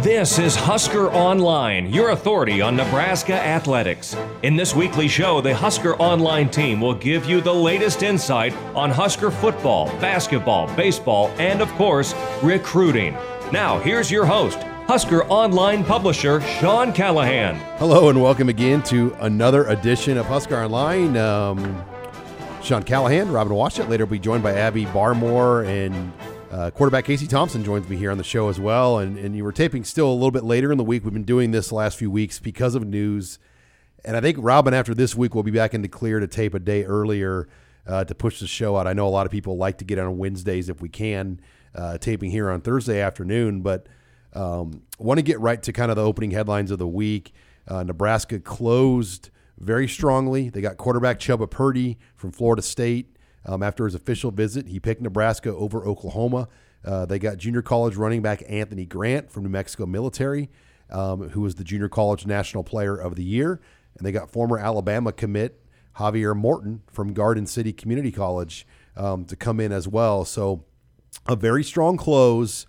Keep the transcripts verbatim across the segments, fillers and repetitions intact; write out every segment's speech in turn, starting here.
This is Husker Online, your authority on Nebraska athletics. In this weekly show, the Husker Online team will give you the latest insight on Husker football, basketball, baseball, and of course, recruiting. Now, here's your host, Husker Online publisher Sean Callahan. Hello and welcome again to another edition of Husker Online. Um, Sean Callahan, Robin Washut. Later we'll be joined by Abby Barmore, and uh, quarterback Casey Thompson joins me here on the show as well. And, and you were taping still a little bit later in the week. We've been doing this the last few weeks because of news. And I think Robin, after this week, will be back in the clear to tape a day earlier uh, to push the show out. I know a lot of people like to get on Wednesdays if we can, uh, taping here on Thursday afternoon. But um, want to get right to kind of the opening headlines of the week. Uh, Nebraska closed very strongly. They got quarterback Chubba Purdy from Florida State um, after his official visit. He picked Nebraska over Oklahoma. Uh, they got junior college running back Anthony Grant from New Mexico Military, um, who was the junior college national player of the year. And they got former Alabama commit Javier Morton from Garden City Community College um, to come in as well. So a very strong close,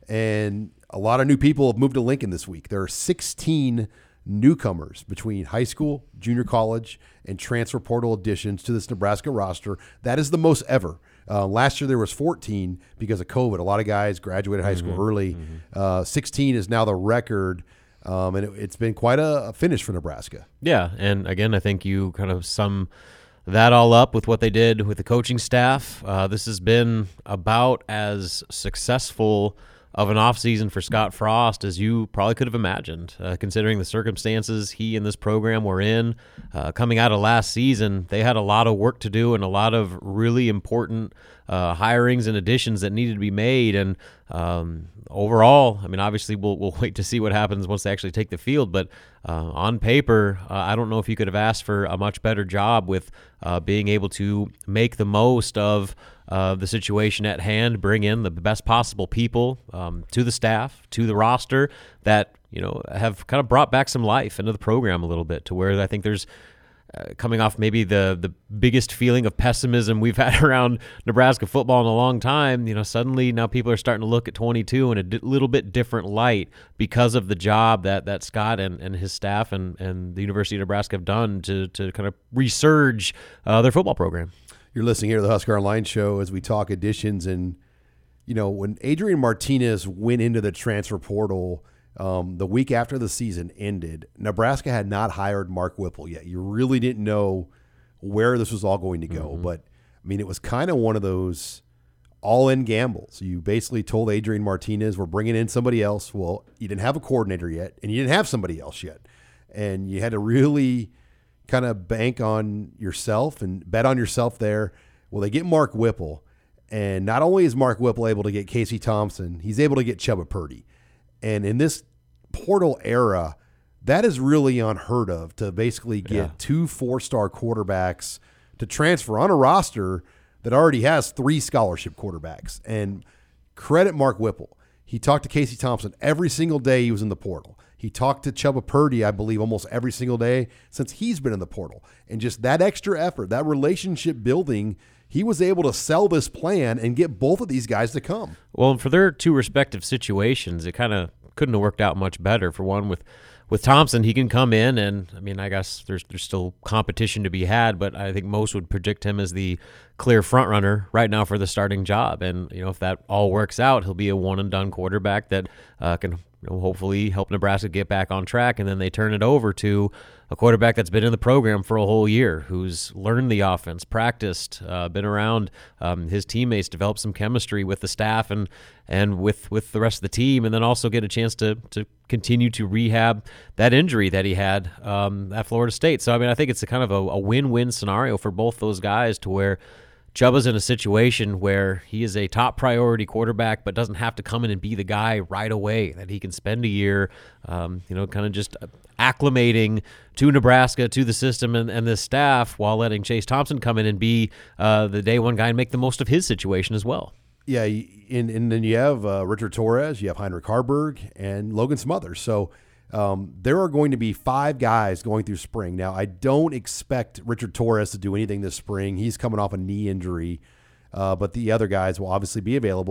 and a lot of new people have moved to Lincoln this week. There are sixteen newcomers between high school, junior college, and transfer portal additions to this Nebraska roster. That is the most ever. Uh, last year there was fourteen because of COVID. A lot of guys graduated high school mm-hmm. early. Mm-hmm. Uh, sixteen is now the record, um, and it, it's been quite a, a finish for Nebraska. Yeah, and again, I think you kind of sum that all up with what they did with the coaching staff. Uh, this has been about as successful of an offseason for Scott Frost as you probably could have imagined, uh, considering the circumstances he and this program were in. Uh, coming out of last season, they had a lot of work to do and a lot of really important uh, hirings and additions that needed to be made. And um, overall, I mean, obviously we'll, we'll wait to see what happens once they actually take the field, but uh, on paper, uh, I don't know if you could have asked for a much better job with uh, being able to make the most of Uh, the situation at hand, bring in the best possible people um, to the staff, to the roster that, you know, have kind of brought back some life into the program a little bit, to where I think there's uh, coming off maybe the the biggest feeling of pessimism we've had around Nebraska football in a long time. You know, suddenly now people are starting to look at twenty-two in a di- little bit different light because of the job that that Scott and, and his staff and, and the University of Nebraska have done to to kind of resurge uh, their football program. You're listening here to the Husker Online show as we talk additions. And, you know, when Adrian Martinez went into the transfer portal um, the week after the season ended, Nebraska had not hired Mark Whipple yet. You really didn't know where this was all going to go. Mm-hmm. But, I mean, it was kind of one of those all-in gambles. You basically told Adrian Martinez, we're bringing in somebody else. Well, you didn't have a coordinator yet, and you didn't have somebody else yet. And you had to really kind of bank on yourself and bet on yourself there. Well, they get Mark Whipple, and not only is Mark Whipple able to get Casey Thompson, he's able to get Chubba Purdy. And in this portal era, that is really unheard of, to basically get yeah. two four-star quarterbacks to transfer on a roster that already has three scholarship quarterbacks. And credit Mark Whipple. He talked to Casey Thompson every single day he was in the portal. He talked to Chubba Purdy, I believe, almost every single day since he's been in the portal. And just that extra effort, that relationship building, he was able to sell this plan and get both of these guys to come. Well, for their two respective situations, it kind of couldn't have worked out much better. For one, with with Thompson, he can come in, and I mean, I guess there's there's still competition to be had, but I think most would predict him as the clear front runner right now for the starting job. And you know, if that all works out, he'll be a one and done quarterback that uh, can, you know, hopefully help Nebraska get back on track, and then they turn it over to a quarterback that's been in the program for a whole year, who's learned the offense, practiced, uh, been around um, his teammates, developed some chemistry with the staff and and with, with the rest of the team, and then also get a chance to to continue to rehab that injury that he had um, at Florida State. So, I mean, I think it's a kind of a, a win-win scenario for both those guys, to where Chubba's in a situation where he is a top priority quarterback, but doesn't have to come in and be the guy right away, that he can spend a year, um, you know, kind of just acclimating to Nebraska, to the system and, and the staff, while letting Chase Thompson come in and be uh, the day one guy and make the most of his situation as well. Yeah, and, and then you have uh, Richard Torres, you have Heinrich Harburg, and Logan Smothers. So um, there are going to be five guys going through spring. Now, I don't expect Richard Torres to do anything this spring. He's coming off a knee injury, uh, but the other guys will obviously be available.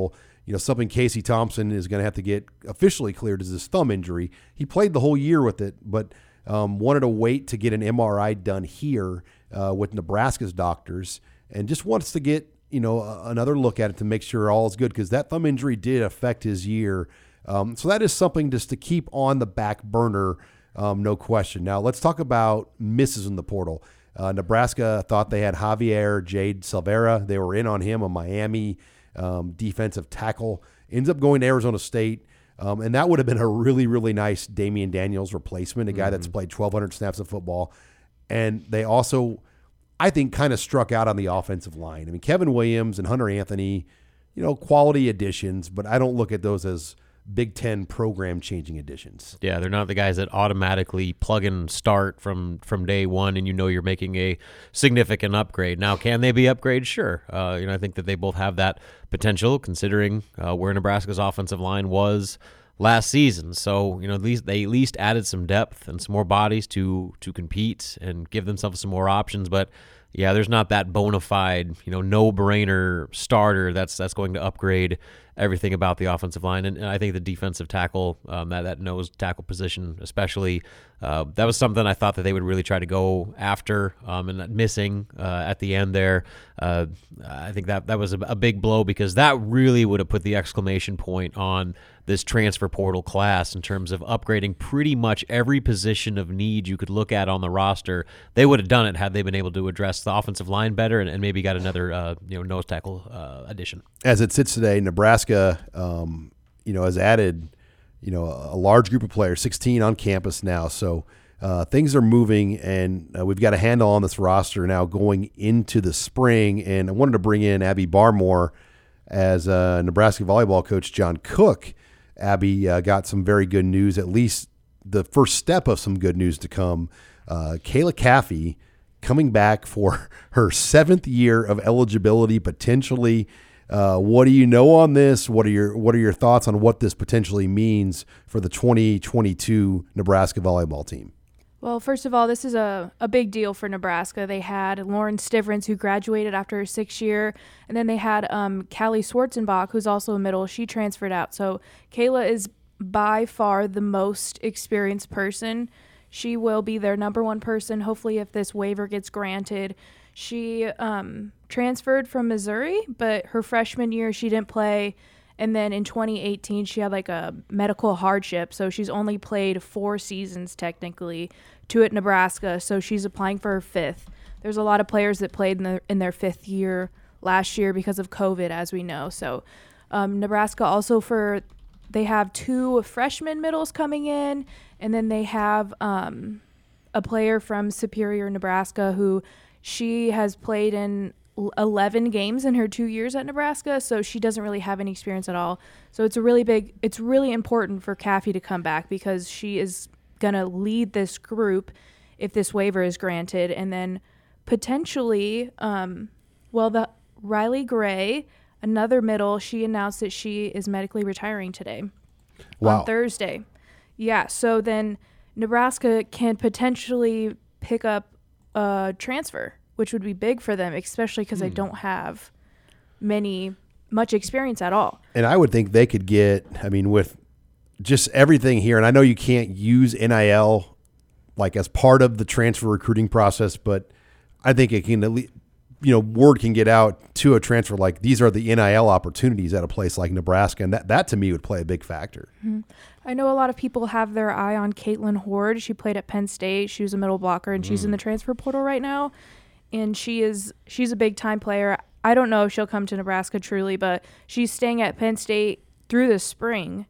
you know, something Casey Thompson is going to have to get officially cleared is his thumb injury. He played the whole year with it, but um, wanted to wait to get an M R I done here uh, with Nebraska's doctors, and just wants to get, you know, a, another look at it to make sure all is good, because that thumb injury did affect his year. Um, so that is something just to keep on the back burner, um, no question. Now let's talk about misses in the portal. Uh, Nebraska thought they had Javier Jade Silvera. They were in on him, a Miami um, defensive tackle. Ends up going to Arizona State, um, and that would have been a really, really nice Damian Daniels replacement, a guy mm-hmm. that's played twelve hundred snaps of football. And they also, I think, kind of struck out on the offensive line. I mean, Kevin Williams and Hunter Anthony, you know, quality additions, but I don't look at those as Big Ten program-changing additions. Yeah, they're not the guys that automatically plug and start from, from day one, and you know you're making a significant upgrade. Now, can they be upgrades? Sure. Uh, you know, I think that they both have that potential, considering uh, where Nebraska's offensive line was last season. So, you know, at least they at least added some depth and some more bodies to to compete and give themselves some more options. But yeah, there's not that bona fide, you know, no-brainer starter that's that's going to upgrade everything about the offensive line. And, and I think the defensive tackle, um, that, that nose tackle position especially, uh, that was something I thought that they would really try to go after, um, and missing uh, at the end there. Uh, I think that, that was a, a big blow, because that really would have put the exclamation point on this transfer portal class in terms of upgrading pretty much every position of need you could look at on the roster. They would have done it had they been able to address the offensive line better, and, and maybe got another uh, you know nose tackle uh, addition. As it sits today, Nebraska, um, you know, has added, you know, a large group of players, sixteen on campus now. So uh, things are moving, and uh, we've got a handle on this roster now going into the spring. And I wanted to bring in Abby Barmore as uh, Nebraska volleyball coach John Cook. Abby uh, got some very good news, at least the first step of some good news to come. Uh, Kayla Caffey coming back for her seventh year of eligibility, potentially. Uh, what do you know on this? What are your what are your thoughts on what this potentially means for the twenty twenty-two Nebraska volleyball team? Well, first of all, this is a, a big deal for Nebraska. They had Lauren Stivrins, who graduated after her sixth year, and then they had um, Callie Schwarzenbach, who's also a middle. She transferred out. So Kayla is by far the most experienced person. She will be their number one person, hopefully, if this waiver gets granted. She um, transferred from Missouri, but her freshman year she didn't play. And then in twenty eighteen, she had like a medical hardship. So she's only played four seasons technically, two at Nebraska. So she's applying for her fifth. There's a lot of players that played in, the, in their fifth year last year because of COVID, as we know. So um, Nebraska also for, they have two freshman middles coming in. And then they have um, a player from Superior, Nebraska, who she has played in eleven games in her two years at Nebraska, so she doesn't really have any experience at all. So it's a really big, it's really important for Caffey to come back, because she is going to lead this group if this waiver is granted. And then potentially, um, well, the Riley Gray, another middle, she announced that she is medically retiring today. Wow. On Thursday. Yeah, so then Nebraska can potentially pick up a transfer, which would be big for them, especially because hmm. they don't have many, much experience at all. And I would think they could get, I mean, with just everything here, and I know you can't use N I L like as part of the transfer recruiting process, but I think it can, at least, you know, word can get out to a transfer like these are the N I L opportunities at a place like Nebraska, and that, that to me would play a big factor. Mm-hmm. I know a lot of people have their eye on Caitlin Horde. She played at Penn State. She was a middle blocker, and mm. she's in the transfer portal right now. And she is she's a big-time player. I don't know if she'll come to Nebraska truly, but she's staying at Penn State through the spring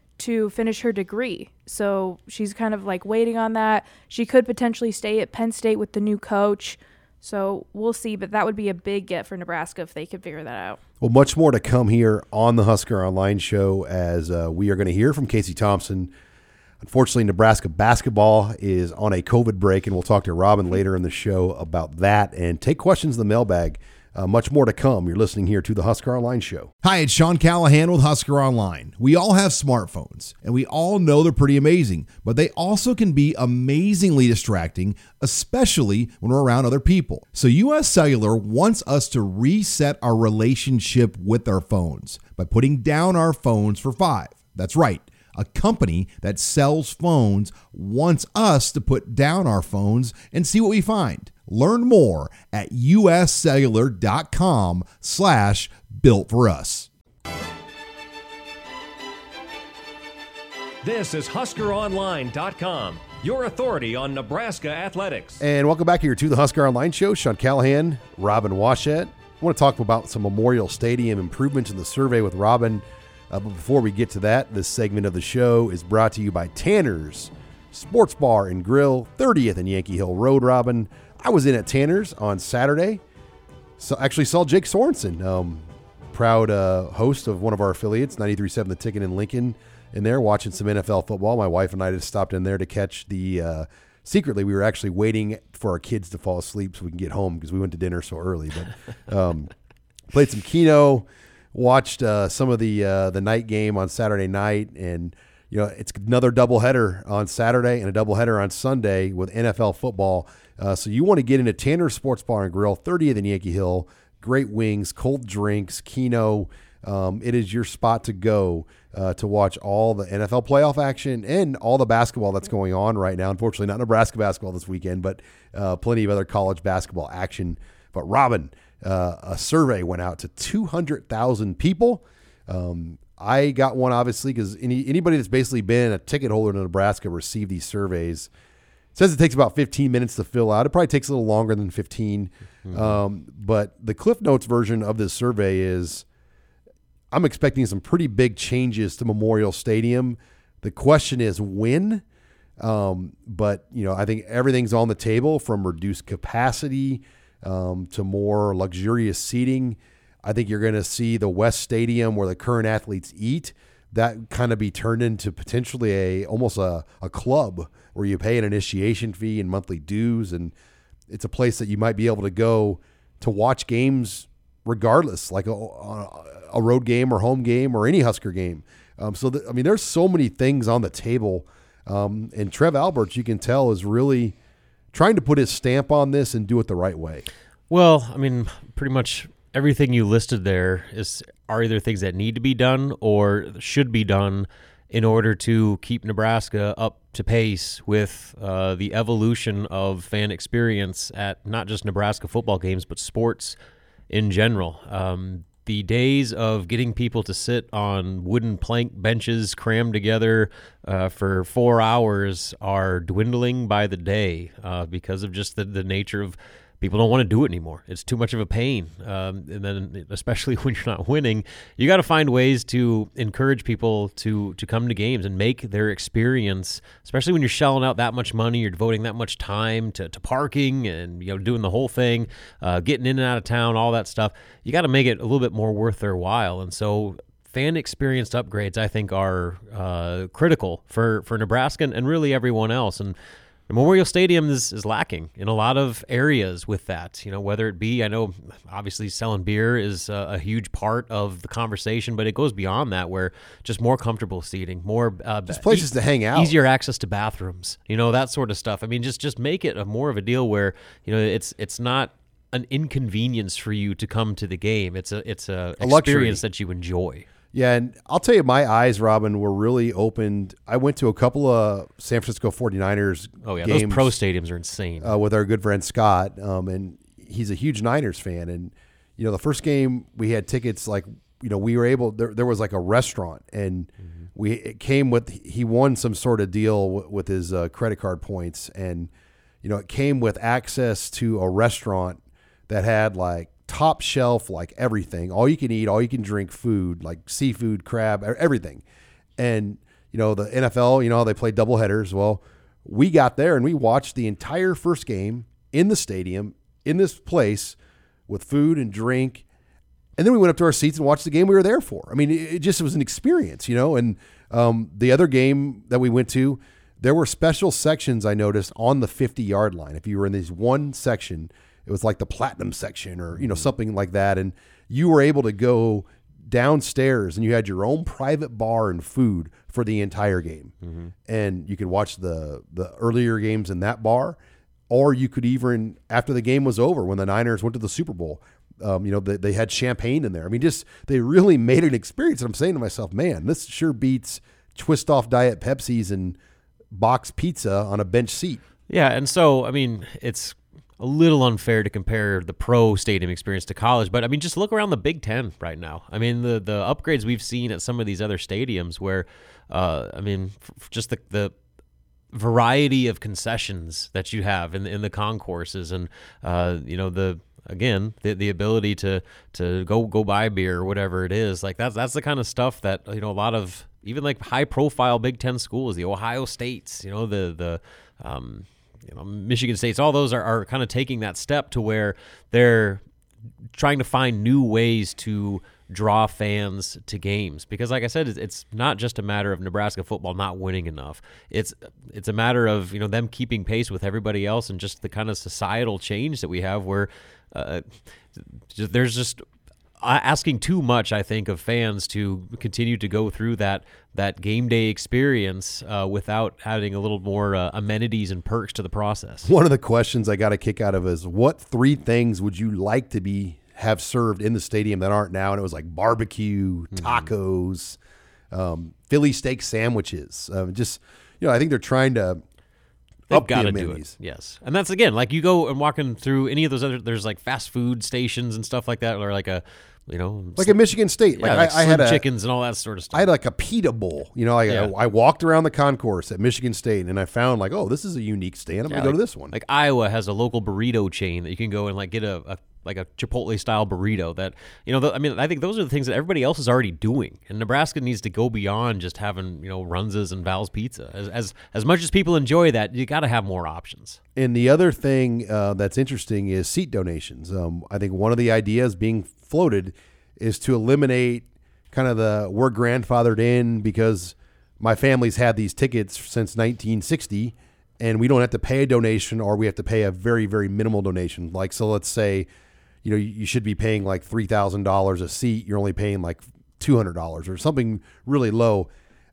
to finish her degree. So she's kind of like waiting on that. She could potentially stay at Penn State with the new coach. So we'll see, but that would be a big get for Nebraska if they could figure that out. Well, much more to come here on the Husker Online show, as uh, we are going to hear from Casey Thompson. Unfortunately, Nebraska basketball is on a COVID break, and we'll talk to Robin later in the show about that and take questions in the mailbag. Uh, much more to come. You're listening here to the Husker Online Show. Hi, it's Sean Callahan with Husker Online. We all have smartphones, and we all know they're pretty amazing, but they also can be amazingly distracting, especially when we're around other people. So U S Cellular wants us to reset our relationship with our phones by putting down our phones for five. That's right. A company that sells phones wants us to put down our phones and see what we find. Learn more at uscellular.com slash built for us. This is Husker Online dot com, your authority on Nebraska athletics. And welcome back here to the Husker Online Show. Sean Callahan, Robin Washett. I want to talk about some Memorial Stadium improvements in the survey with Robin. Uh, but before we get to that, this segment of the show is brought to you by Tanner's Sports Bar and Grill, thirtieth and Yankee Hill Road, Robin. I was in at Tanner's on Saturday. So actually saw Jake Sorensen, um, proud uh, host of one of our affiliates, ninety-three point seven The Ticket in Lincoln, in there watching some N F L football. My wife and I just stopped in there to catch the uh, secretly, we were actually waiting for our kids to fall asleep so we can get home because we went to dinner so early. But um, played some Keno, watched uh, some of the uh, the night game on Saturday night, and you know it's another doubleheader on Saturday and a doubleheader on Sunday with N F L football. Uh, so you want to get into Tanner's Sports Bar and Grill, thirtieth and Yankee Hill. Great wings, cold drinks, Keno. Um, it is your spot to go uh, to watch all the N F L playoff action and all the basketball that's going on right now. Unfortunately, not Nebraska basketball this weekend, but uh, plenty of other college basketball action. But Robin, uh, a survey went out to two hundred thousand people. Um, I got one, obviously, because any, anybody that's basically been a ticket holder in Nebraska received these surveys. It says it takes about fifteen minutes to fill out. It probably takes a little longer than fifteen. Mm-hmm. Um, but the Cliff Notes version of this survey is, I'm expecting some pretty big changes to Memorial Stadium. The question is when. Um, but, you know, I think everything's on the table, from reduced capacity um, to more luxurious seating. I think you're going to see the West Stadium, where the current athletes eat, that kind of be turned into potentially a almost a, a club where you pay an initiation fee and monthly dues. And it's a place that you might be able to go to watch games regardless, like a, a road game or home game or any Husker game. Um, so, the, I mean, there's so many things on the table. Um, and Trev Alberts, you can tell, is really trying to put his stamp on this and do it the right way. Well, I mean, pretty much everything you listed there is are either things that need to be done or should be done in order to keep Nebraska up to pace with uh, the evolution of fan experience at not just Nebraska football games, but sports in general. Um, the days of getting people to sit on wooden plank benches crammed together uh, for four hours are dwindling by the day uh, because of just the, the nature of people don't want to do it anymore. It's too much of a pain. Um, and then especially when you're not winning, you got to find ways to encourage people to to come to games and make their experience, especially when you're shelling out that much money, you're devoting that much time to, to parking and, you know, doing the whole thing, uh, getting in and out of town, all that stuff. You got to make it a little bit more worth their while. And so fan experience upgrades, I think, are uh, critical for, for Nebraska and, and really everyone else. And Memorial Stadium is, is lacking in a lot of areas with that, you know, whether it be, I know obviously selling beer is a, a huge part of the conversation, but it goes beyond that, where just more comfortable seating, more uh, just places e- to hang out, easier access to bathrooms, you know, that sort of stuff. I mean, just, just make it a more of a deal where, you know, it's, it's not an inconvenience for you to come to the game. It's a, it's a, a experience luxury that you enjoy. Yeah, and I'll tell you, my eyes, Robin, were really opened. I went to a couple of San Francisco forty-niners oh, yeah, games. Those pro stadiums are insane. Uh, with our good friend Scott, um, and he's a huge Niners fan. And, you know, the first game we had tickets, like, you know, we were able, there, there was like a restaurant, and mm-hmm. we it came with, he won some sort of deal w- with his uh, credit card points. And, you know, it came with access to a restaurant that had like top shelf, like everything, all you can eat, all you can drink food, like seafood, crab, everything. And, you know, the N F L, you know, they play double headers. Well, we got there and we watched the entire first game in the stadium, in this place, with food and drink. And then we went up to our seats and watched the game we were there for. I mean, it, it just was an experience, you know. And um, the other game that we went to, there were special sections I noticed on the fifty-yard line. If you were in this one section, it was like the platinum section or, you know, something like that. And you were able to go downstairs and you had your own private bar and food for the entire game. Mm-hmm. And you could watch the, the earlier games in that bar, or you could even, after the game was over, when the Niners went to the Super Bowl, um, you know, they, they had champagne in there. I mean, just, they really made an experience. And I'm saying to myself, man, this sure beats twist off Diet Pepsis and box pizza on a bench seat. Yeah. And so, I mean, it's a little unfair to compare the pro stadium experience to college, but I mean, just look around the Big Ten right now. I mean, the the upgrades we've seen at some of these other stadiums where, uh, I mean, f- just the the variety of concessions that you have in the, in the concourses, and uh, you know, the again the the ability to to go go buy beer or whatever it is, like that's that's the kind of stuff that, you know, a lot of even like high profile Big Ten schools, the Ohio States, you know, the the um, you know, Michigan State's, all those are, are kind of taking that step to where they're trying to find new ways to draw fans to games. Because like I said, it's not just a matter of Nebraska football not winning enough. It's it's a matter of, you know, them keeping pace with everybody else and just the kind of societal change that we have where uh, there's just asking too much, I think, of fans to continue to go through that that game day experience uh, without adding a little more uh, amenities and perks to the process. One of the questions I got a kick out of is, what three things would you like to be have served in the stadium that aren't now? And it was like barbecue, tacos, mm-hmm. um, Philly steak sandwiches. Uh, just, you know, I think they're trying to They've up got the to do amenities. it. Yes. And that's, again, like you go and walking through any of those other, there's like fast food stations and stuff like that, or like a, you know, like at Michigan State. Yeah, like like I, I had a, chickens and all that sort of stuff. I had like a pita bowl. You know, like Yeah. I, I walked around the concourse at Michigan State and I found like, oh, this is a unique stand. I'm Yeah, going to like, go to this one. Like Iowa has a local burrito chain that you can go and like get a, a like a Chipotle style burrito that, you know, the, I mean, I think those are the things that everybody else is already doing. And Nebraska needs to go beyond just having, you know, Runzas and Val's Pizza. As as, as much as people enjoy that, you got to have more options. And the other thing uh, that's interesting is seat donations. Um, I think one of the ideas being floated is to eliminate kind of the we're grandfathered in because my family's had these tickets since nineteen sixty and we don't have to pay a donation, or we have to pay a very, very minimal donation. Like, so let's say, you know, you should be paying like three thousand dollars a seat. You're only paying like two hundred dollars or something really low.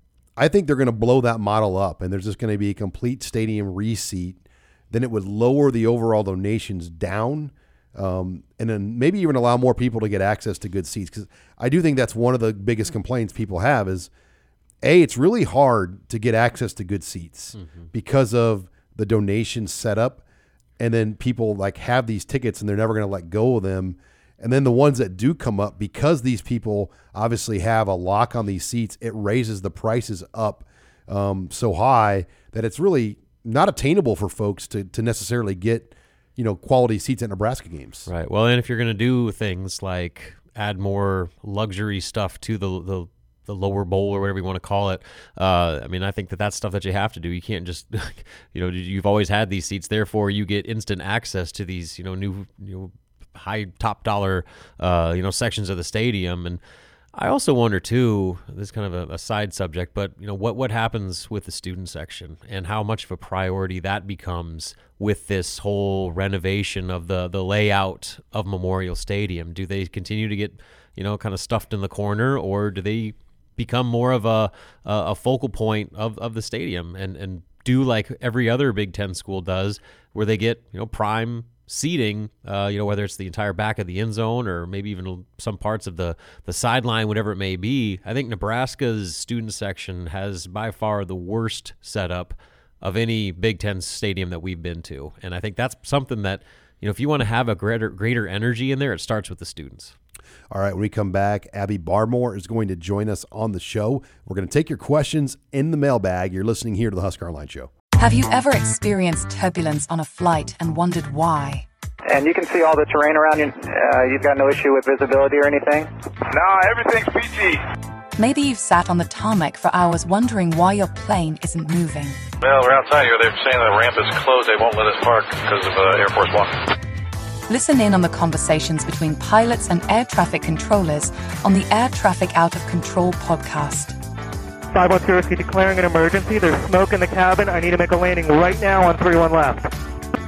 I think they're going to blow that model up and there's just going to be a complete stadium reseat. Then it would lower the overall donations down. Um, and then maybe even allow more people to get access to good seats. Because I do think that's one of the biggest complaints people have is, A, it's really hard to get access to good seats mm-hmm. because of the donation setup. And then people like have these tickets and they're never going to let go of them. And then the ones that do come up, because these people obviously have a lock on these seats, it raises the prices up um, so high that it's really not attainable for folks to to necessarily get, you know, quality seats at Nebraska games. Right. Well, and if you're going to do things like add more luxury stuff to the the, the lower bowl or whatever you want to call it, uh, I mean, I think that that's stuff that you have to do. You can't just, you know, you've always had these seats, therefore you get instant access to these, you know, new, you know, high top dollar, uh, you know, sections of the stadium. And I also wonder too, this is kind of a, a side subject, but you know, what, what happens with the student section and how much of a priority that becomes with this whole renovation of the, the layout of Memorial Stadium? Do they continue to get, you know, kind of stuffed in the corner, or do they become more of a, a focal point of, of the stadium and, and do like every other Big Ten school does, where they get, you know, prime seating, uh, you know, whether it's the entire back of the end zone or maybe even some parts of the, the sideline, whatever it may be. I think Nebraska's student section has by far the worst setup of any Big Ten stadium that we've been to. And I think that's something that, you know, if you want to have a greater, greater energy in there, it starts with the students. All right, when we come back, Abby Barmore is going to join us on the show. We're going to take your questions in the mailbag. You're listening here to the Husker Online Show. Have you ever experienced turbulence on a flight and wondered why? And you can see all the terrain around you. Uh, you've got no issue with visibility or anything? No, everything's peachy. Maybe you've sat on the tarmac for hours wondering why your plane isn't moving. Well, we're outside here. They're saying the ramp is closed. They won't let us park because of uh, Air Force One. Listen in on the conversations between pilots and air traffic controllers on the Air Traffic Out of Control podcast. five one zero, is declaring an emergency. There's smoke in the cabin. I need to make a landing right now on three one left.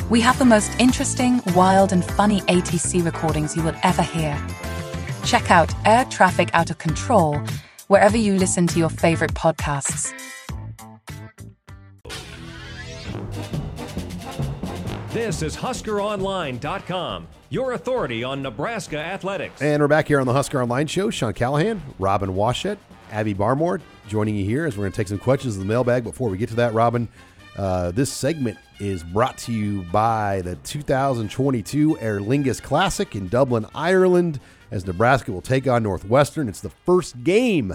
We have the most interesting, wild, and funny A T C recordings you will ever hear. Check out Air Traffic Out of Control wherever you listen to your favorite podcasts. This is Husker Online dot com, your authority on Nebraska athletics. And we're back here on the Husker Online Show. Sean Callahan, Robin Washut, Abby Barmore joining you here as we're going to take some questions in the mailbag. Before we get to that, Robin, uh, this segment is brought to you by the two thousand twenty-two Aer Lingus Classic in Dublin, Ireland, as Nebraska will take on Northwestern. It's the first game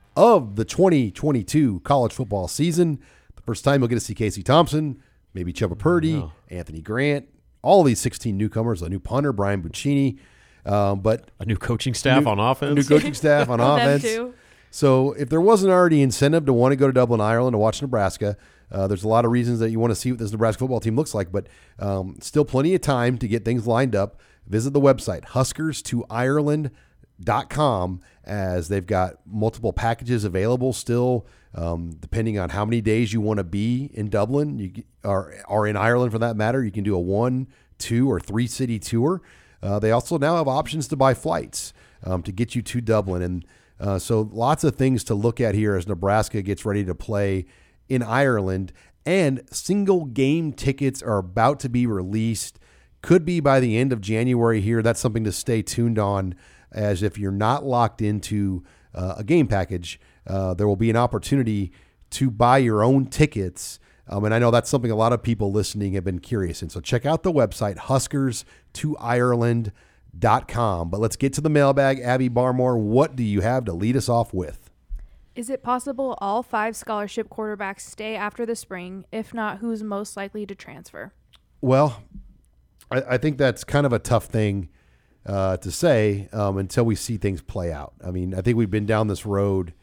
of the twenty twenty-two college football season. The first time you'll get to see Casey Thompson, maybe Chubba Purdy, oh. Anthony Grant, all these sixteen newcomers, a new punter, Brian Buccini, um, but a new coaching staff new, on offense. A new coaching staff on offense. Too. So if there wasn't already incentive to want to go to Dublin, Ireland to watch Nebraska, uh, there's a lot of reasons that you want to see what this Nebraska football team looks like, but um, still plenty of time to get things lined up. Visit the website, huskers to ireland dot com, as they've got multiple packages available still, um, depending on how many days you want to be in Dublin you, or, or in Ireland for that matter. You can do a one, two, or three city tour. Uh, they also now have options to buy flights um, to get you to Dublin. And uh, so lots of things to look at here as Nebraska gets ready to play in Ireland. And single game tickets are about to be released. Could be by the end of January here. That's something to stay tuned on, as if you're not locked into uh, a game package, uh, there will be an opportunity to buy your own tickets. Um, and I know that's something a lot of people listening have been curious in. So check out the website, huskers to ireland dot com. But let's get to the mailbag. Abby Barmore, what do you have to lead us off with? Is it possible all five scholarship quarterbacks stay after the spring? If not, who's most likely to transfer? Well, I, I think that's kind of a tough thing uh, to say um, until we see things play out. I mean, I think we've been down this road,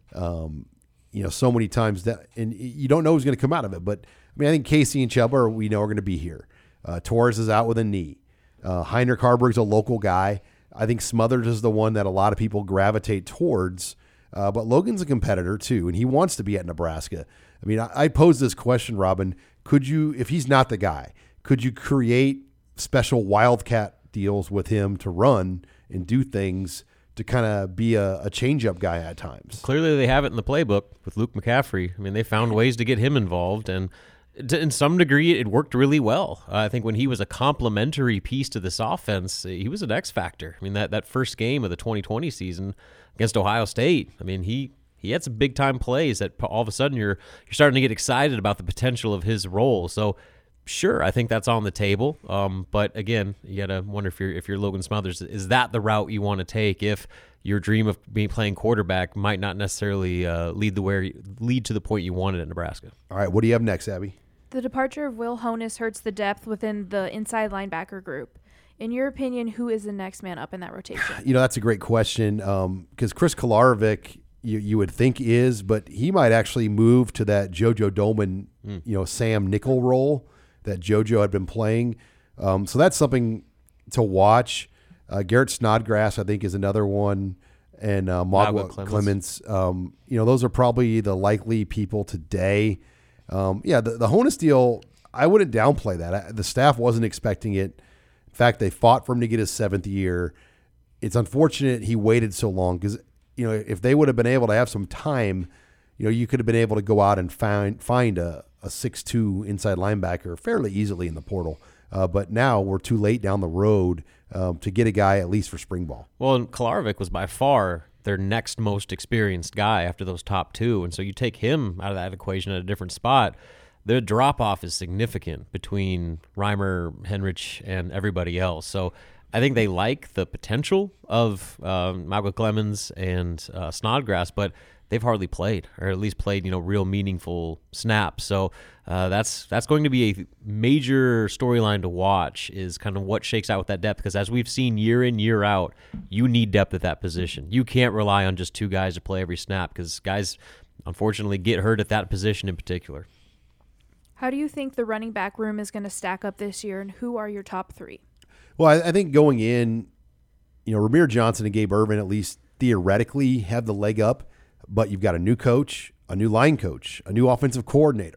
um, you know, so many times that, and you don't know who's going to come out of it. But I mean, I think Casey and Chubba are, we know are going to be here. Uh, Torres is out with a knee. Uh, Heinrich Haarberg's a local guy. I think Smothers is the one that a lot of people gravitate towards. Uh, but Logan's a competitor too, and he wants to be at Nebraska. I mean, I, I posed this question, Robin. Could you, if he's not the guy, could you create special Wildcat deals with him to run and do things to kind of be a, a change-up guy at times? Clearly they have it in the playbook with Luke McCaffrey. I mean, they found ways to get him involved, and to, in some degree it worked really well. Uh, I think when he was a complementary piece to this offense, he was an X factor. I mean, that, that first game of the twenty twenty season against Ohio State, I mean, he he had some big-time plays that all of a sudden you're you're starting to get excited about the potential of his role. So sure, I think that's on the table. Um, but again, you gotta wonder if you're if you're Logan Smothers, is that the route you want to take if your dream of being playing quarterback might not necessarily uh, lead the way lead to the point you wanted at Nebraska? All right, what do you have next, Abby? The departure of Will Honus hurts the depth within the inside linebacker group. In your opinion, who is the next man up in that rotation? You know, that's a great question, because um, Chris Kolarovic, you, you would think is, but he might actually move to that JoJo Doman, mm. you know, Sam Nickel role that JoJo had been playing. Um, so that's something to watch. Uh, Garrett Snodgrass, I think, is another one, and uh, Magua Clemens. Clemens. Um, you know, those are probably the likely people today. Um, yeah, the, the Honus deal, I wouldn't downplay that. I, the staff wasn't expecting it. In fact, they fought for him to get his seventh year. It's unfortunate he waited so long because, you know, if they would have been able to have some time, you know, you could have been able to go out and find find a, a six two inside linebacker fairly easily in the portal. Uh, but now we're too late down the road um, to get a guy at least for spring ball. Well, and Kolarovic was by far their next most experienced guy after those top two. And so you take him out of that equation at a different spot. The drop-off is significant between Reimer, Henrich, and everybody else. So I think they like the potential of um, Magua Clemens and uh, Snodgrass, but they've hardly played, or at least played, you know, real meaningful snaps. So uh, that's that's going to be a major storyline to watch, is kind of what shakes out with that depth. Because as we've seen year in, year out, you need depth at that position. You can't rely on just two guys to play every snap, because guys, unfortunately, get hurt at that position in particular. How do you think the running back room is going to stack up this year, and who are your top three? Well, I, I think going in, you know, Ramir Johnson and Gabe Ervin at least theoretically have the leg up, but you've got a new coach, a new line coach, a new offensive coordinator.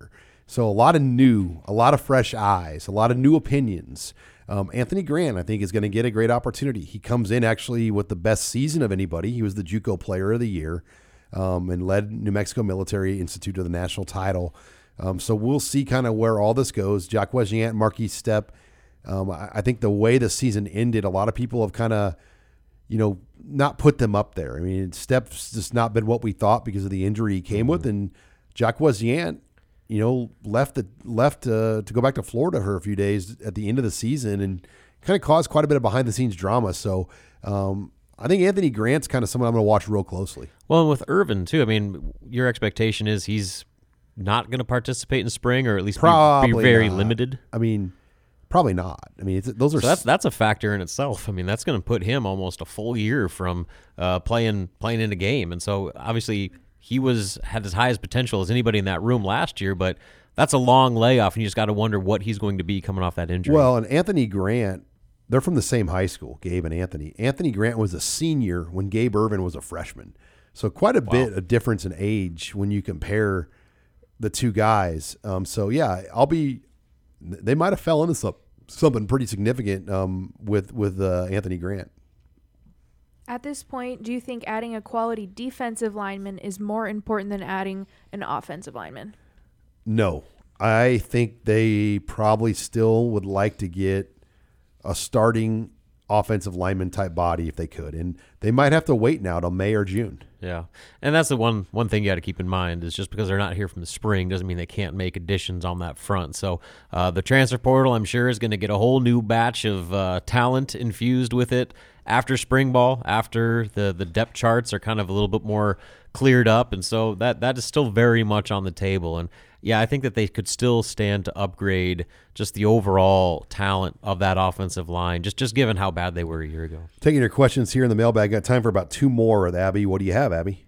So a lot of new, a lot of fresh eyes, a lot of new opinions. Um, Anthony Grant, I think, is going to get a great opportunity. He comes in actually with the best season of anybody. He was the JUCO Player of the Year um, and led New Mexico Military Institute to the national title. Um, so we'll see kind of where all this goes. Jacques Wegiant, Marquis Stepp. Um, I, I think the way the season ended, a lot of people have kind of, you know, not put them up there. I mean, Stepp's just not been what we thought because of the injury he came mm-hmm. with, and Jacques Wegiant, you know, left the, left uh, to go back to Florida for a few days at the end of the season and kind of caused quite a bit of behind the scenes drama. So um, I think Anthony Grant's kind of someone I'm going to watch real closely. Well, and with Irvin too, I mean, your expectation is he's not going to participate in spring, or at least be, be very not. limited. I mean, probably not. I mean, it's, those are so that's that's a factor in itself. I mean, that's going to put him almost a full year from uh, playing playing in a game, and so obviously. He was had as high as potential as anybody in that room last year, but that's a long layoff, and you just got to wonder what he's going to be coming off that injury. Well, and Anthony Grant, they're from the same high school, Gabe and Anthony. Anthony Grant was a senior when Gabe Irvin was a freshman. So quite a wow. bit of difference in age when you compare the two guys. Um, so, yeah, I'll be – they might have fell into some, something pretty significant um, with, with uh, Anthony Grant. At this point, do you think adding a quality defensive lineman is more important than adding an offensive lineman? No. I think they probably still would like to get a starting offensive lineman type body if they could. And they might have to wait now till May or June. Yeah. And that's the one one thing you got to keep in mind is just because they're not here from the spring doesn't mean they can't make additions on that front. So uh, the transfer portal, I'm sure, is going to get a whole new batch of uh, talent infused with it after spring ball, after the, the depth charts are kind of a little bit more cleared up. And so that that is still very much on the table. And, yeah, I think that they could still stand to upgrade just the overall talent of that offensive line, just, just given how bad they were a year ago. Taking your questions here in the mailbag. Got time for about two more with Abby. What do you have, Abby?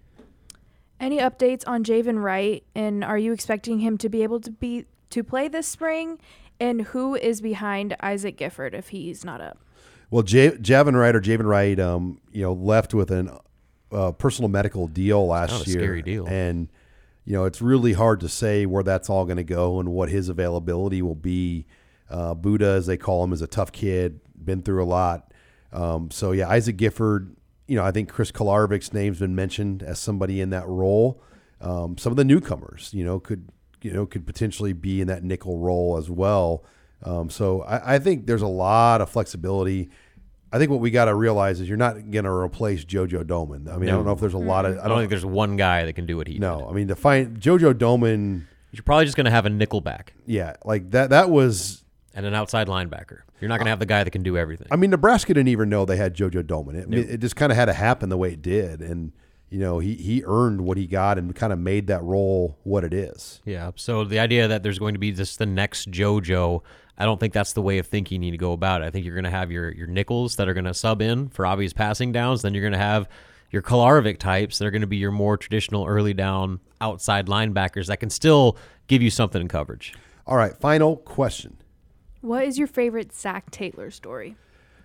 Any updates on Javen Wright, and are you expecting him to be able to be to play this spring? And who is behind Isaac Gifford if he's not up? Well, J- Javin Wright or Javen Wright, um, you know, left with an uh, personal medical deal last Not a year. Scary deal. And you know, it's really hard to say where that's all going to go and what his availability will be. Uh, Buddha, as they call him, is a tough kid, been through a lot. Um, so, yeah, Isaac Gifford, you know, I think Chris Kolarovic's name's been mentioned as somebody in that role. Um, some of the newcomers, you know, could you know could potentially be in that nickel role as well. Um, so I, I think there's a lot of flexibility. I think what we got to realize is you're not going to replace JoJo Doman. I mean, no. I don't know if there's a lot of. I don't, I don't think there's one guy that can do what he no, did. I mean, to find JoJo Doman. You're probably just going to have a nickel back. Yeah, like that. That was. And an outside linebacker. You're not going to have the guy that can do everything. I mean, Nebraska didn't even know they had JoJo Doman. It, nope. it just kind of had to happen the way it did. And, you know, he, he earned what he got and kind of made that role what it is. Yeah, so the idea that there's going to be just the next JoJo, I don't think that's the way of thinking you need to go about it. I think you're going to have your, your nickels that are going to sub in for obvious passing downs. Then you're going to have your Kolarovic types that are going to be your more traditional early down outside linebackers that can still give you something in coverage. All right, final question. What is your favorite Zach Taylor story?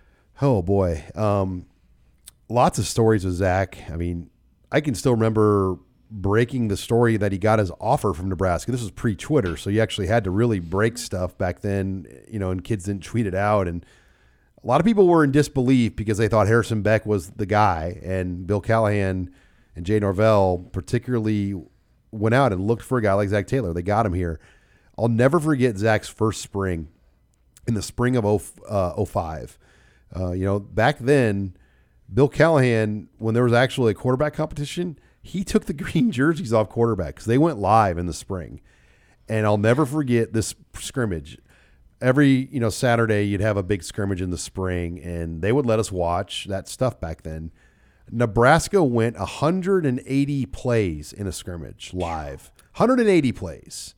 Oh, boy. Um, lots of stories with Zach. I mean, I can still remember breaking the story that he got his offer from Nebraska. This was pre-Twitter, so you actually had to really break stuff back then, you know, and kids didn't tweet it out. And a lot of people were in disbelief because they thought Harrison Beck was the guy, and Bill Callahan and Jay Norvell particularly went out and looked for a guy like Zach Taylor. They got him here. I'll never forget Zach's first spring in the spring of oh five. Uh, you know, back then, Bill Callahan, when there was actually a quarterback competition, he took the green jerseys off quarterback because they went live in the spring. And I'll never forget this scrimmage. Every, you know, Saturday you'd have a big scrimmage in the spring, and they would let us watch that stuff back then. Nebraska went one hundred eighty plays in a scrimmage live. one hundred eighty plays.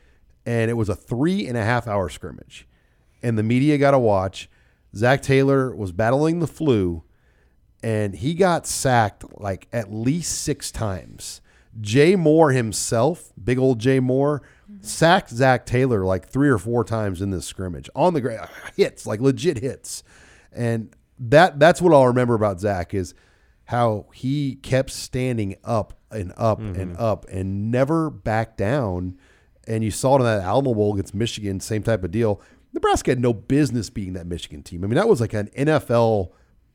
And it was a three and a half hour scrimmage. And the media got to watch. Zach Taylor was battling the flu, and he got sacked like at least six times. Jay Moore himself, big old Jay Moore, sacked Zach Taylor like three or four times in this scrimmage on the ground. Hits, like legit hits. And that that's what I'll remember about Zach is how he kept standing up and up mm-hmm. and up and never backed down. And you saw it in that Alamo Bowl against Michigan, same type of deal. Nebraska had no business being that Michigan team. I mean, that was like an N F L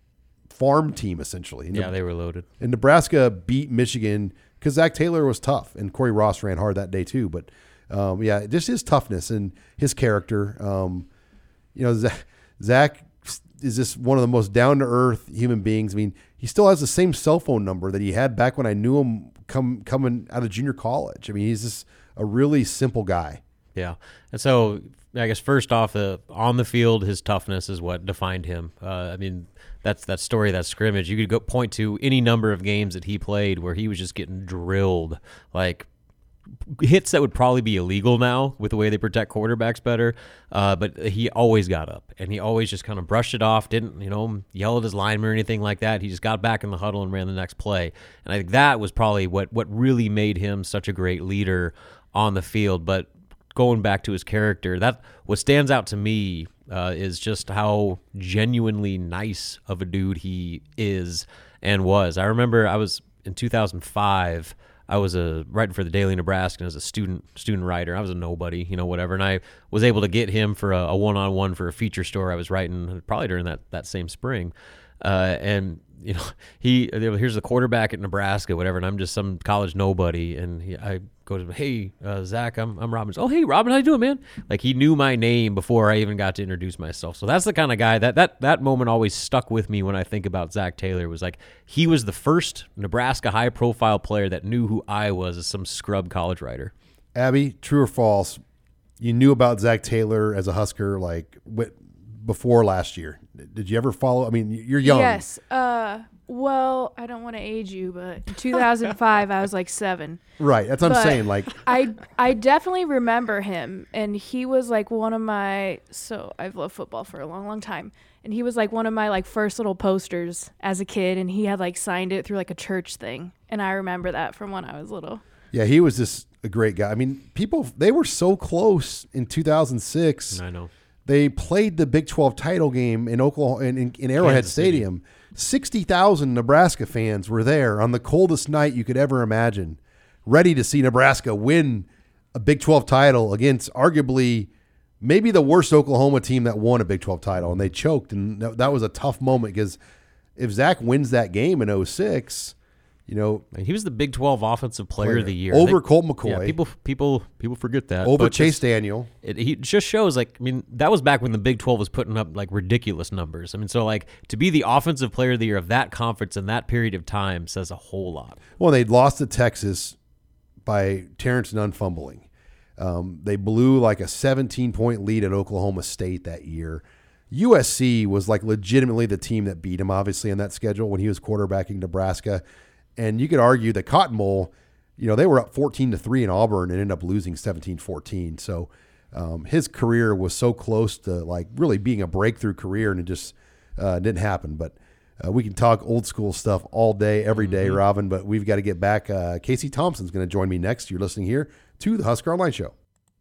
farm team, essentially. And yeah, they were loaded. And Nebraska beat Michigan because Zach Taylor was tough, and Corey Ross ran hard that day too. But, um, yeah, just his toughness and his character. Um, you know, Zach, Zach is just one of the most down-to-earth human beings. I mean, he still has the same cell phone number that he had back when I knew him come coming out of junior college. I mean, he's just a really simple guy. Yeah. And so I guess first off, uh, on the field, his toughness is what defined him. Uh, I mean, that's that story, that scrimmage. You could go point to any number of games that he played where he was just getting drilled, like hits that would probably be illegal now with the way they protect quarterbacks better. Uh, but he always got up, and he always just kind of brushed it off, didn't, you know, yell at his lineman or anything like that. He just got back in the huddle and ran the next play. And I think that was probably what, what really made him such a great leader on the field. But going back to his character, that what stands out to me uh, is just how genuinely nice of a dude he is and was. I remember I was in two thousand five, I was a writing for the Daily Nebraskan as a student student writer. I was a nobody, you know, whatever. And I was able to get him for a, a one-on-one for a feature story I was writing probably during that, that same spring. Uh, and, you know, he here's the quarterback at Nebraska, whatever, and I'm just some college nobody. And he, I go to him, hey, uh, Zach, I'm I'm Robin. Oh, hey, Robin, how you doing, man? Like, he knew my name before I even got to introduce myself. So that's the kind of guy that that that moment always stuck with me when I think about Zach Taylor. Was like he was the first Nebraska high-profile player that knew who I was as some scrub college writer. Abby, true or false? You knew about Zach Taylor as a Husker like what, before last year. Did you ever follow? I mean, you're young. Yes. Uh, well, I don't want to age you, but in two thousand five, I was like seven. Right. That's what but I'm saying. Like, I, I definitely remember him, and he was like one of my. So I've loved football for a long, long time, and he was like one of my like first little posters as a kid, and he had like signed it through like a church thing, and I remember that from when I was little. Yeah, he was just a great guy. I mean, people they were so close in two thousand six. I know. They played the Big twelve title game in Oklahoma in, in, in Arrowhead Kansas Stadium. sixty thousand Nebraska fans were there on the coldest night you could ever imagine, ready to see Nebraska win a Big twelve title against arguably maybe the worst Oklahoma team that won a Big twelve title, and they choked. And that, that was a tough moment because if Zach wins that game in oh six, you know, he was the Big twelve Offensive Player, player of the Year over they, Colt McCoy. Yeah, people, people, people forget that over but Chase just, Daniel. It he just shows like I mean that was back when the Big twelve was putting up like ridiculous numbers. I mean, so like to be the Offensive Player of the Year of that conference in that period of time says a whole lot. Well, they'd lost to Texas by Terrence Nunn fumbling. Um, they blew like a seventeen point lead at Oklahoma State that year. U S C was like legitimately the team that beat him, obviously, in that schedule when he was quarterbacking Nebraska. And you could argue that Cotton Bowl, you know, they were up fourteen to three in Auburn and ended up losing seventeen fourteen. So um, his career was so close to like really being a breakthrough career, and it just uh, didn't happen. But uh, we can talk old school stuff all day, every day, mm-hmm. Robin, but we've got to get back. Uh, Casey Thompson's going to join me next. You're listening here to the Husker Online Show.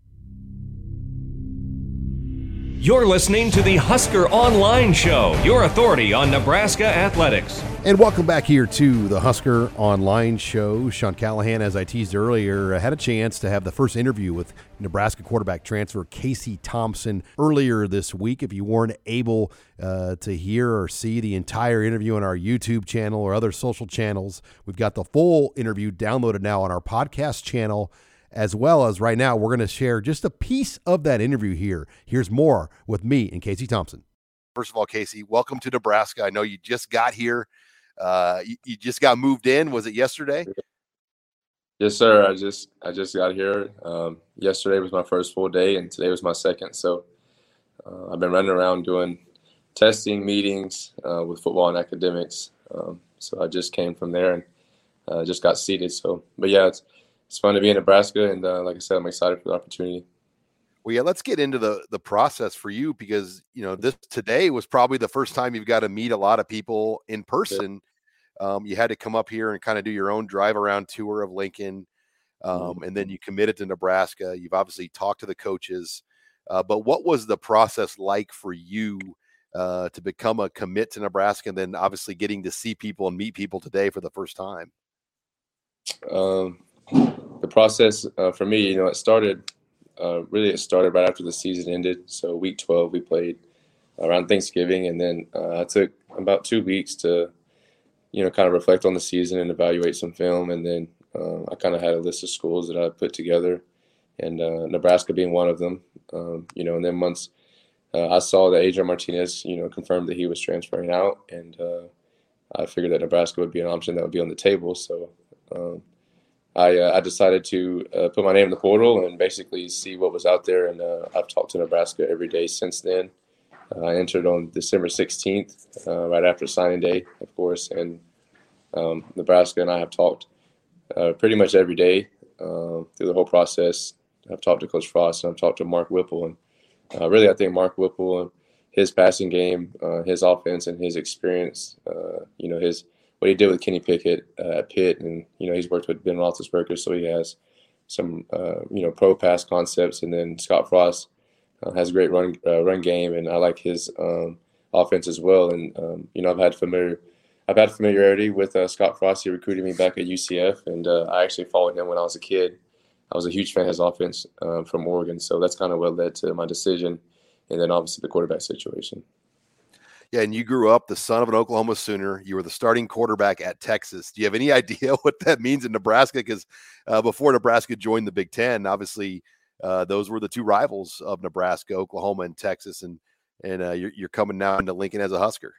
You're listening to the Husker Online Show, your authority on Nebraska athletics. And welcome back here to the Husker Online Show. Sean Callahan, as I teased earlier, had a chance to have the first interview with Nebraska quarterback transfer Casey Thompson earlier this week. If you weren't able uh, to hear or see the entire interview on our YouTube channel or other social channels, we've got the full interview downloaded now on our podcast channel, as well as right now we're going to share just a piece of that interview here. Here's more with me and Casey Thompson. First of all, Casey, welcome to Nebraska. I know you just got here. Uh, you, you just got moved in. Was it yesterday? Yes, sir. I just I just got here. Um, yesterday was my first full day, and today was my second. So uh, I've been running around doing testing meetings uh, with football and academics. Um, so I just came from there and uh, just got seated. So, but yeah, it's it's fun to be in Nebraska, and uh, like I said, I'm excited for the opportunity. Well, yeah, let's get into the the process for you because you know this today was probably the first time you've got to meet a lot of people in person. Yeah. Um, you had to come up here and kind of do your own drive around tour of Lincoln, um, mm-hmm. and then you committed to Nebraska. You've obviously talked to the coaches, uh, but what was the process like for you uh, to become a commit to Nebraska, and then obviously getting to see people and meet people today for the first time? Um, the process uh, for me, you know, it started uh, really it started right after the season ended. So week twelve, we played around Thanksgiving, and then uh, I took about two weeks to, you know, kind of reflect on the season and evaluate some film. And then uh, I kind of had a list of schools that I put together, and uh, Nebraska being one of them. Um, you know, and then once uh, I saw that Adrian Martinez, you know, confirmed that he was transferring out, and uh, I figured that Nebraska would be an option that would be on the table. So um, I, uh, I decided to uh, put my name in the portal and basically see what was out there. And uh, I've talked to Nebraska every day since then. Uh, I entered on December sixteenth, uh, right after signing day, of course. And um, Nebraska and I have talked uh, pretty much every day uh, through the whole process. I've talked to Coach Frost, and I've talked to Mark Whipple. And uh, really, I think Mark Whipple and his passing game, uh, his offense, and his experience, uh, you know, his what he did with Kenny Pickett uh, at Pitt, and you know, he's worked with Ben Roethlisberger, so he has some uh, you know pro pass concepts. And then Scott Frost uh, has a great run uh, run game, and I like his um, offense as well. And um, you know, I've had familiar, I've had familiarity with uh, Scott Frost. He recruited me back at U C F, and uh, I actually followed him when I was a kid. I was a huge fan of his offense uh, from Oregon, so that's kind of what led to my decision. And then obviously the quarterback situation. Yeah, and you grew up the son of an Oklahoma Sooner. You were the starting quarterback at Texas. Do you have any idea what that means in Nebraska? Because uh, before Nebraska joined the Big Ten, obviously uh, those were the two rivals of Nebraska, Oklahoma and Texas, and and uh, you're, you're coming now into Lincoln as a Husker.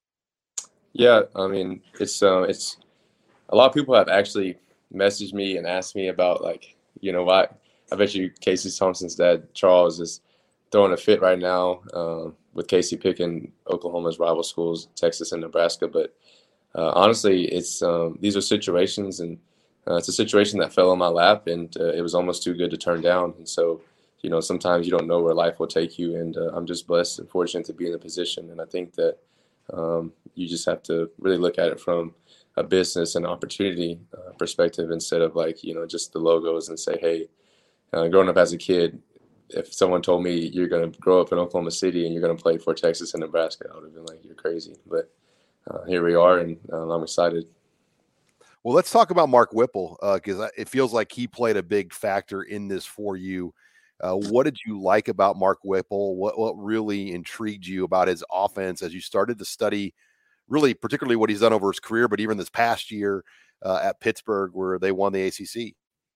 Yeah, I mean, it's uh, it's a lot of people have actually messaged me and asked me about, like, you know, why. I bet you Casey Thompson's dad, Charles, is throwing a fit right now uh, with Casey picking Oklahoma's rival schools, Texas and Nebraska. But uh, honestly, it's um, these are situations, and uh, it's a situation that fell on my lap, and uh, it was almost too good to turn down. And so, you know, sometimes you don't know where life will take you, and uh, I'm just blessed and fortunate to be in the position. And I think that um, you just have to really look at it from a business and opportunity uh, perspective instead of, like, you know, just the logos, and say, hey, uh, growing up as a kid, if someone told me you're going to grow up in Oklahoma City and you're going to play for Texas and Nebraska, I would have been like, you're crazy. But uh, here we are, and uh, I'm excited. Well, let's talk about Mark Whipple, because uh, it feels like he played a big factor in this for you. Uh, what did you like about Mark Whipple? What, what really intrigued you about his offense as you started to study, really particularly what he's done over his career, but even this past year uh, at Pittsburgh where they won the A C C?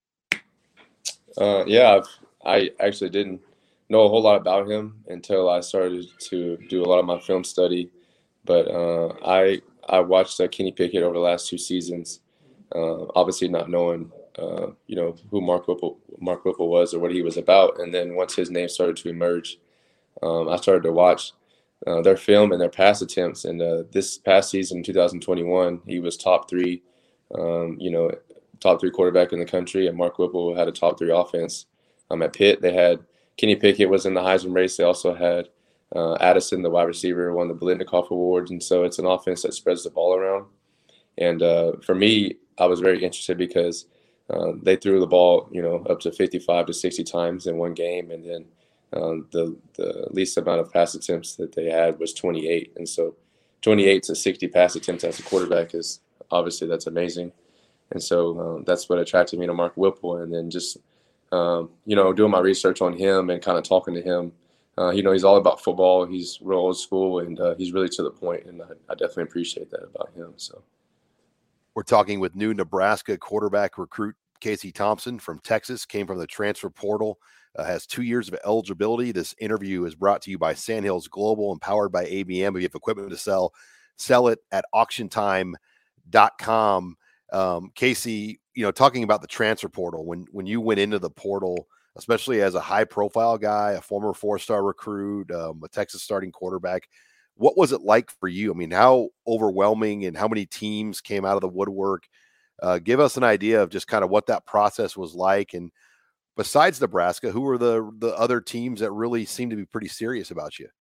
Uh, yeah, I've, I actually didn't know a whole lot about him until I started to do a lot of my film study. But uh, I I watched uh, Kenny Pickett over the last two seasons, uh, obviously not knowing uh, you know who Mark Whipple Mark Whipple was or what he was about. And then once his name started to emerge, um, I started to watch uh, their film and their pass attempts. And uh, this past season, two thousand twenty-one, he was top three, um, you know, top three quarterback in the country, and Mark Whipple had a top three offense. Um, at Pitt, they had Kenny Pickett was in the Heisman race. They also had uh, Addison, the wide receiver, won the Biletnikoff Awards. And so it's an offense that spreads the ball around. And uh, for me, I was very interested because uh, they threw the ball, you know, up to fifty-five to sixty times in one game. And then um, the, the least amount of pass attempts that they had was twenty-eight. And so twenty-eight to sixty pass attempts as a quarterback is obviously that's amazing. And so um, that's what attracted me to Mark Whipple. And then just Um, you know, doing my research on him and kind of talking to him, uh, you know, he's all about football. He's real old school, and uh, he's really to the point, and I, I definitely appreciate that about him. So, we're talking with new Nebraska quarterback recruit Casey Thompson from Texas, came from the transfer portal, uh, has two years of eligibility. This interview is brought to you by Sandhills Global and powered by A B M. If you have equipment to sell, sell it at auction time dot com. Um, Casey, you know, talking about the transfer portal, when when you went into the portal, especially as a high profile guy, a former four-star recruit, um, a Texas starting quarterback, what was it like for you? I mean, how overwhelming and how many teams came out of the woodwork? Uh, give us an idea of just kind of what that process was like. And besides Nebraska, who were the the other teams that really seemed to be pretty serious about you?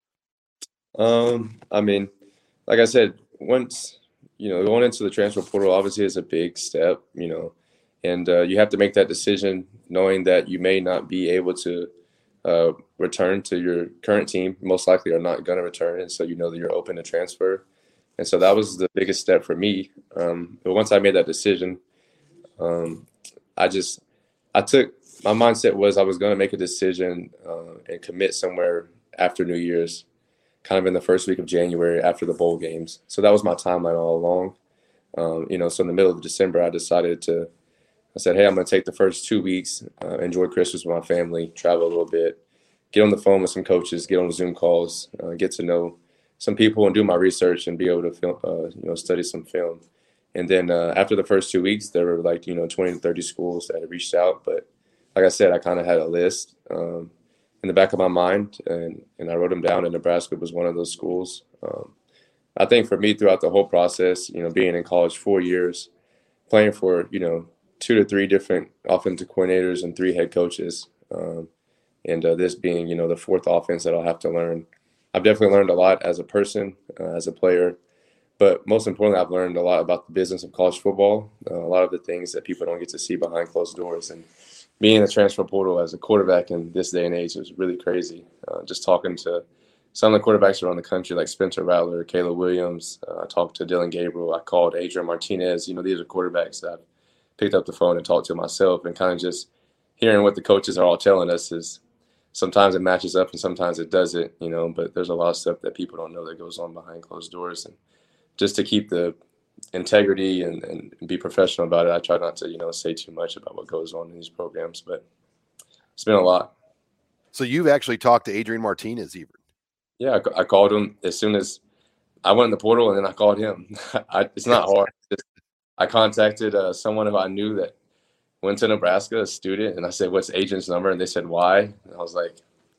Um, I mean, like I said, once, you know, going into the transfer portal obviously is a big step, you know, and uh, you have to make that decision knowing that you may not be able to uh, return to your current team, most likely are not going to return. And so you know that you're open to transfer. And so that was the biggest step for me. Um, but once I made that decision, um, I just, I took my mindset was I was going to make a decision uh, and commit somewhere after New Year's, kind of in the first week of January after the bowl games. So that was my timeline all along. Um, you know, so in the middle of December, I decided to, I said, hey, I'm going to take the first two weeks, uh, enjoy Christmas with my family, travel a little bit, get on the phone with some coaches, get on Zoom calls, uh, get to know some people and do my research and be able to film, uh, you know, study some film. And then uh, after the first two weeks, there were like, you know, twenty to thirty schools that had reached out. But like I said, I kind of had a list um, in the back of my mind, and, and I wrote them down, and Nebraska was one of those schools. Um, I think for me throughout the whole process, you know, being in college four years, playing for, you know, two to three different offensive coordinators and three head coaches, um, and uh, this being, you know, the fourth offense that I'll have to learn. I've definitely learned a lot as a person, uh, as a player. But most importantly, I've learned a lot about the business of college football, uh, a lot of the things that people don't get to see behind closed doors. And being in the transfer portal as a quarterback in this day and age is really crazy. Uh, just talking to some of the quarterbacks around the country, like Spencer Rattler, Caleb Williams. Uh, I talked to Dylan Gabriel. I called Adrian Martinez. You know, these are quarterbacks that I've picked up the phone and talked to myself, and kind of just hearing what the coaches are all telling us is sometimes it matches up and sometimes it doesn't, you know, but there's a lot of stuff that people don't know that goes on behind closed doors. And just to keep the integrity and, and be professional about it, I try not to, you know, say too much about what goes on in these programs, but it's been a lot. So you've actually talked to Adrian Martinez even? Yeah, I, I called him as soon as I went in the portal, and then I called him. I, it's not hard. Just, I contacted uh, someone who I knew that went to Nebraska, a student, and I said, what's Adrian's number? And they said, why? And I was like,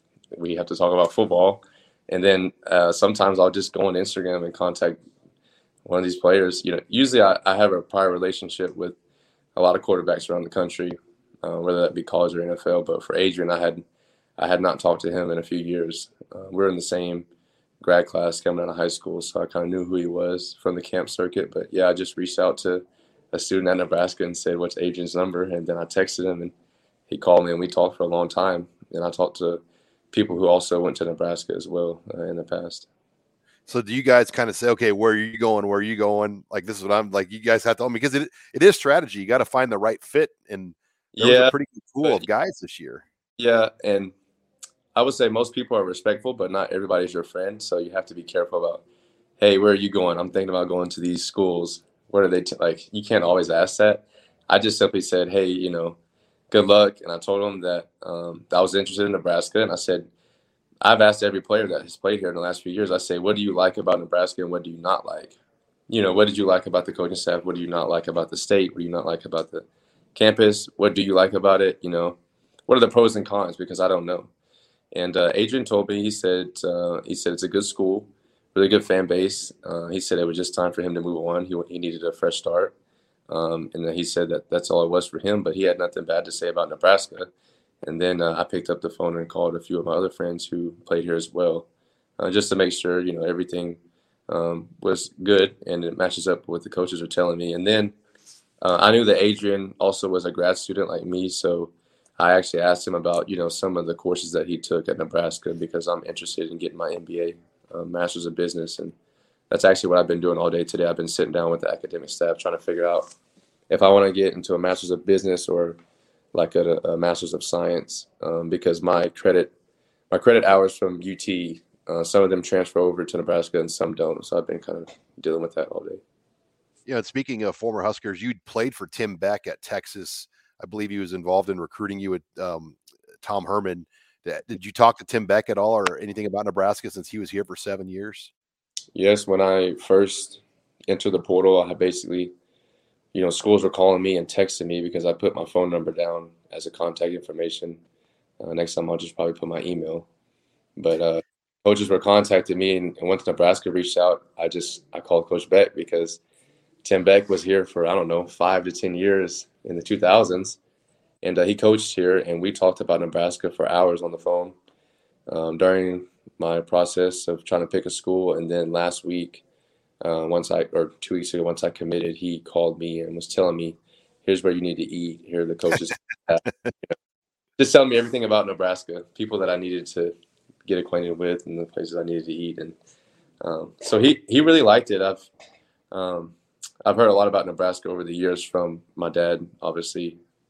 we have to talk about football. And then uh, sometimes I'll just go on Instagram and contact one of these players. You know, usually I, I have a prior relationship with a lot of quarterbacks around the country, uh, whether that be college or N F L. But for Adrian, I had I had not talked to him in a few years. Uh, we're in the same grad class coming out of high school, so I kind of knew who he was from the camp circuit. But yeah, I just reached out to a student at Nebraska and said, what's Adrian's number? And then I texted him, and he called me, and we talked for a long time. And I talked to people who also went to Nebraska as well uh, in the past. So do you guys kind of say, okay, where are you going? Where are you going? Like, this is what I'm like, you guys have to, because it, it is strategy. You got to find the right fit. And there yeah, was a pretty good pool of guys this year. Yeah. And I would say most people are respectful, but not everybody's your friend. So you have to be careful about, hey, where are you going? I'm thinking about going to these schools. What are they t-? like? You can't always ask that. I just simply said, hey, you know, good luck. And I told them that um, I was interested in Nebraska. And I said, I've asked every player that has played here in the last few years, I say, what do you like about Nebraska and what do you not like? You know, what did you like about the coaching staff? What do you not like about the state? What do you not like about the campus? What do you like about it? You know, what are the pros and cons? Because I don't know. And uh, Adrian told me, he said, uh, he said it's a good school, really good fan base. Uh, he said it was just time for him to move on. He, he needed a fresh start. Um, and then he said that that's all it was for him, but he had nothing bad to say about Nebraska. And then uh, I picked up the phone and called a few of my other friends who played here as well, uh, just to make sure, you know, everything um, was good and it matches up with what the coaches are telling me. And then uh, I knew that Adrian also was a grad student like me, so I actually asked him about, you know, some of the courses that he took at Nebraska because I'm interested in getting my M B A, uh, Master's of Business. And that's actually what I've been doing all day today. I've been sitting down with the academic staff trying to figure out if I want to get into a Master's of Business or like a, a Master's of Science, um, because my credit, my credit hours from U T, uh, some of them transfer over to Nebraska and some don't. So I've been kind of dealing with that all day. Yeah, and speaking of former Huskers, you played for Tim Beck at Texas. I believe he was involved in recruiting you with um, Tom Herman. Did you talk to Tim Beck at all or anything about Nebraska since he was here for seven years? Yes, when I first entered the portal, I basically, you know, schools were calling me and texting me because I put my phone number down as a contact information. Uh, next time I'll just probably put my email. But uh, coaches were contacting me, and, and once Nebraska reached out, I just I called Coach Beck because Tim Beck was here for, I don't know, five to ten years in the two thousands. And uh, he coached here, and we talked about Nebraska for hours on the phone um, during my process of trying to pick a school. And then last week, Uh, once I, or two weeks ago, once I committed, he called me and was telling me, here's where you need to eat. Here are the coaches. you know, just telling me everything about Nebraska, people that I needed to get acquainted with and the places I needed to eat. And um, so he, he really liked it. I've, um, I've heard a lot about Nebraska over the years from my dad, obviously,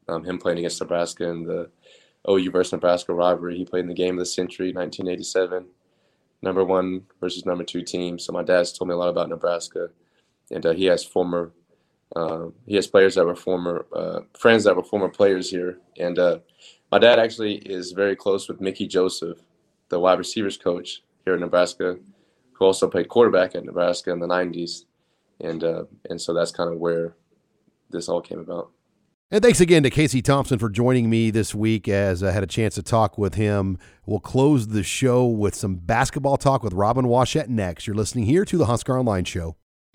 Um, him playing against Nebraska in the O U versus Nebraska rivalry. He played in the game of the century, nineteen eighty-seven, number one versus number two team. So my dad's told me a lot about Nebraska, and uh, he has former, uh, he has players that were former uh, friends that were former players here. And uh, my dad actually is very close with Mickey Joseph, the wide receivers coach here in Nebraska, who also played quarterback at Nebraska in the nineties. And uh, and so that's kind of where this all came about. And thanks again to Casey Thompson for joining me this week as I had a chance to talk with him. We'll close the show with some basketball talk with Robin Washut next. You're listening here to the Husker Online Show.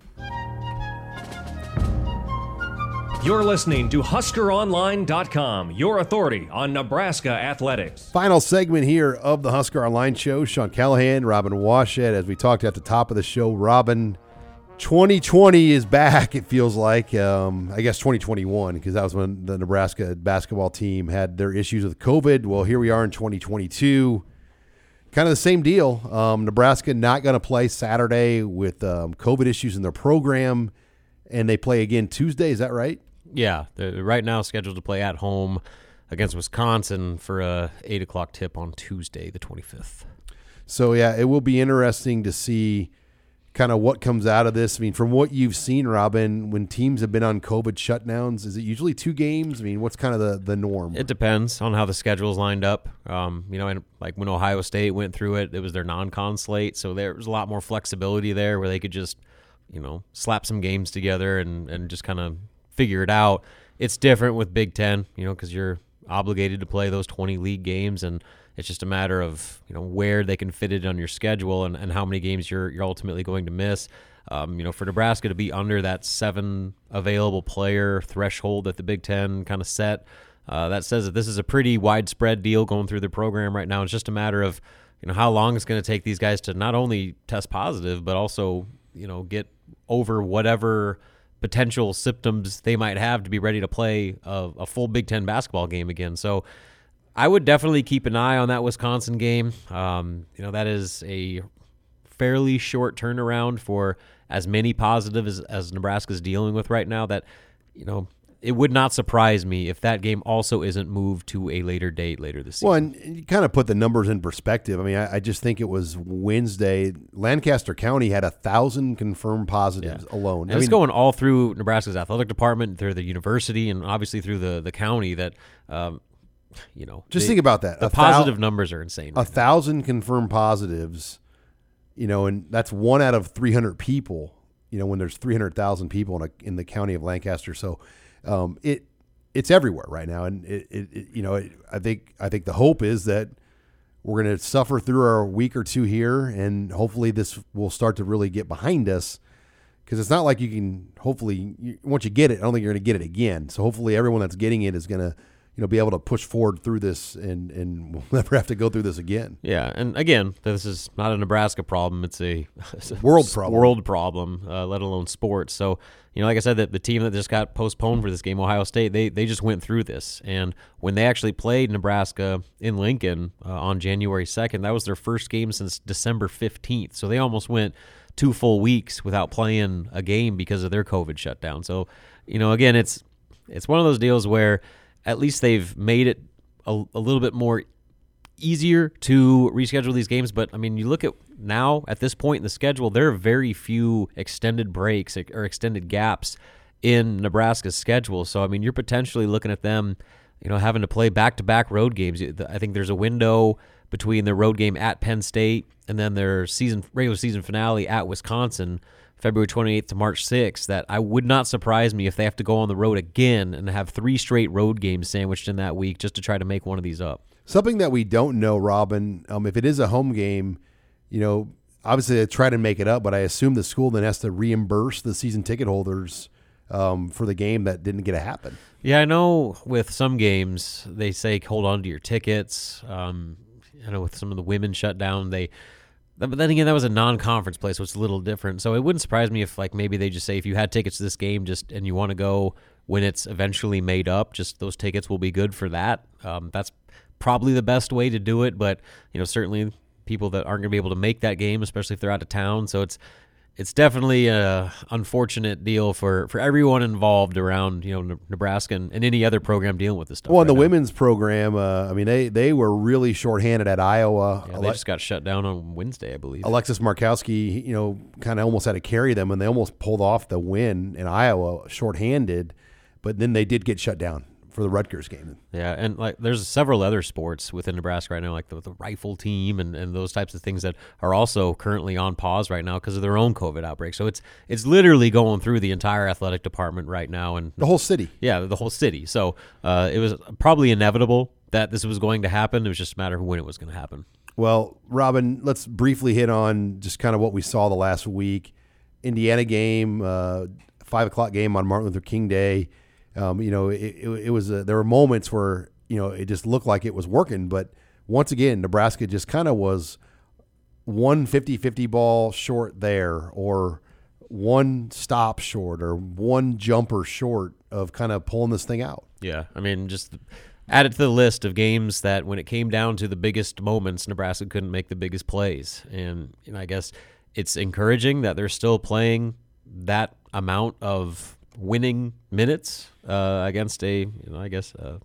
You're listening to Husker Online dot com, your authority on Nebraska athletics. Final segment here of the Husker Online Show. Sean Callahan, Robin Washut. As we talked at the top of the show, Robin, twenty twenty is back, it feels like. Um, I guess twenty twenty-one, because that was when the Nebraska basketball team had their issues with COVID. Well, here we are in twenty twenty-two. Kind of the same deal. Um, Nebraska not going to play Saturday with um, COVID issues in their program, and they play again Tuesday. Is that right? Yeah, they're right now scheduled to play at home against Wisconsin for a eight o'clock tip on Tuesday, the twenty-fifth. So, yeah, it will be interesting to see kind of what comes out of this. I mean, from what you've seen, Robin, when teams have been on COVID shutdowns, is it usually two games? I mean, what's kind of the, the norm? It depends on how the schedule's lined up. Um, you know, and like when Ohio State went through it, it was their non-con slate, so there was a lot more flexibility there where they could just, you know, slap some games together and, and just kind of figure it out. It's different with Big Ten, you know, because you're obligated to play those twenty league games, and it's just a matter of, you know, where they can fit it on your schedule and, and how many games you're you're ultimately going to miss. Um, you know, for Nebraska to be under that seven available player threshold that the Big Ten kind of set, uh, that says that this is a pretty widespread deal going through the program right now. It's just a matter of, you know, how long it's going to take these guys to not only test positive, but also, you know, get over whatever potential symptoms they might have to be ready to play a, a full Big Ten basketball game again. So I would definitely keep an eye on that Wisconsin game. Um, you know, that is a fairly short turnaround for as many positives as, as Nebraska's dealing with right now that, you know, it would not surprise me if that game also isn't moved to a later date later this season. Well, and you kind of put the numbers in perspective. I mean, I, I just think it was Wednesday. Lancaster County had a thousand confirmed positives yeah. alone. And I it's mean, going all through Nebraska's athletic department, through the university, and obviously through the, the county that, um, you know. Just they, think about that. The a positive thou- numbers are insane. A Right thousand now. confirmed positives, you know, and that's one out of three hundred people, you know, when there's three hundred thousand people in, a, in the county of Lancaster. So um, it, it's everywhere right now, and it, it, it you know, it, I think I think the hope is that we're going to suffer through our week or two here, and hopefully this will start to really get behind us, because it's not like you can. Hopefully, you, once you get it, I don't think you're going to get it again. So hopefully, everyone that's getting it is going to, you know, be able to push forward through this, and and we'll never have to go through this again. Yeah, and again, this is not a Nebraska problem; it's a, it's a world problem. World problem, uh, let alone sports. So, you know, like I said, that the team that just got postponed for this game, Ohio State, they they just went through this, and when they actually played Nebraska in Lincoln uh, on January second, that was their first game since December fifteenth. So they almost went two full weeks without playing a game because of their COVID shutdown. So, you know, again, it's it's one of those deals where at least they've made it a, a little bit more easier to reschedule these games. But, I mean, you look at now, at this point in the schedule, there are very few extended breaks or extended gaps in Nebraska's schedule. So, I mean, you're potentially looking at them, you know, having to play back-to-back road games. I think there's a window between the road game at Penn State and then their season regular season finale at Wisconsin, February twenty-eighth to March sixth, that I would not surprise me if they have to go on the road again and have three straight road games sandwiched in that week just to try to make one of these up. Something that we don't know, Robin, um, if it is a home game, you know, obviously they try to make it up, but I assume the school then has to reimburse the season ticket holders um, for the game that didn't get to happen. Yeah, I know with some games they say hold on to your tickets. Um, I know with some of the women shut down, they – but then again, that was a non-conference play, so it's a little different. So it wouldn't surprise me if, like, maybe they just say if you had tickets to this game just and you want to go when it's eventually made up, just those tickets will be good for that. Um, that's probably the best way to do it. But, you know, certainly people that aren't going to be able to make that game, especially if they're out of town. So it's it's definitely a unfortunate deal for, for everyone involved around, you know, Nebraska and, and any other program dealing with this stuff. Well, in right the now. women's program, uh, I mean, they, they were really shorthanded at Iowa. Yeah, they just got shut down on Wednesday, I believe. Alexis Markowski, you know, kind of almost had to carry them, and they almost pulled off the win in Iowa shorthanded, but then they did get shut down for the Rutgers game. Yeah, and like there's several other sports within Nebraska right now, like the, the rifle team and, and those types of things that are also currently on pause right now because of their own COVID outbreak. So it's it's literally going through the entire athletic department right now, and the whole city. Yeah, the whole city. So uh, it was probably inevitable that this was going to happen. It was just a matter of when it was going to happen. Well, Robin, let's briefly hit on just kind of what we saw the last week. Indiana game, uh, five o'clock game on Martin Luther King Day. Um, you know, it, it, it was a, there were moments where, you know, it just looked like it was working. But once again, Nebraska just kind of was one fifty-fifty ball short there, or one stop short, or one jumper short of kind of pulling this thing out. Yeah, I mean, just add it to the list of games that when it came down to the biggest moments, Nebraska couldn't make the biggest plays. And, you know, I guess it's encouraging that they're still playing that amount of winning minutes uh, against a, you know, I guess, uh,